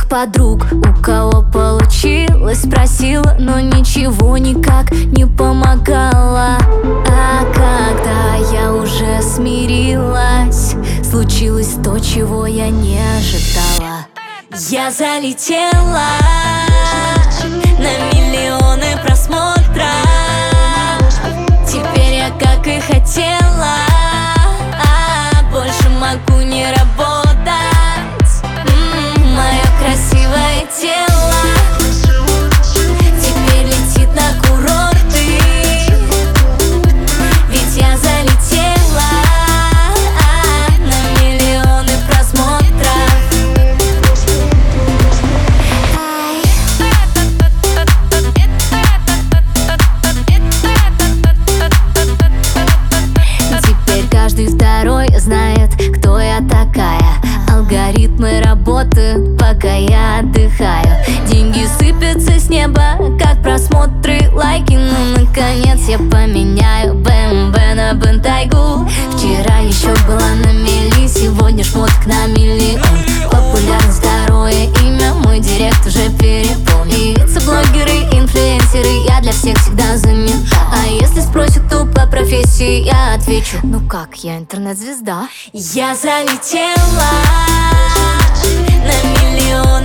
всех подруг, у кого получилось, спросила, но ничего никак не помогало. А когда я уже смирилась, случилось то, чего я не ожидала. Я залетела на миллионы просмотров. Теперь я как и хотела, больше могу не работать. Мое красивое тело теперь летит на курорты, ведь я залетела на миллионы просмотров. Теперь каждый второй знает, кто я такая. Алгоритмы работают, пока я отдыхаю. Деньги сыпятся с неба, как просмотры, лайки. Ну, наконец я поменяю БМВ на Бентайгу. Вчера еще была на мели, сегодня шмоток на миллион. Популярность второе имя, мой директ уже переполнен. Певицы, блогеры, инфлюенсеры, я для всех всегда занята. А если спросят тупо профессии, я отвечу: ну как, я интернет-звезда. Я залетела на миллион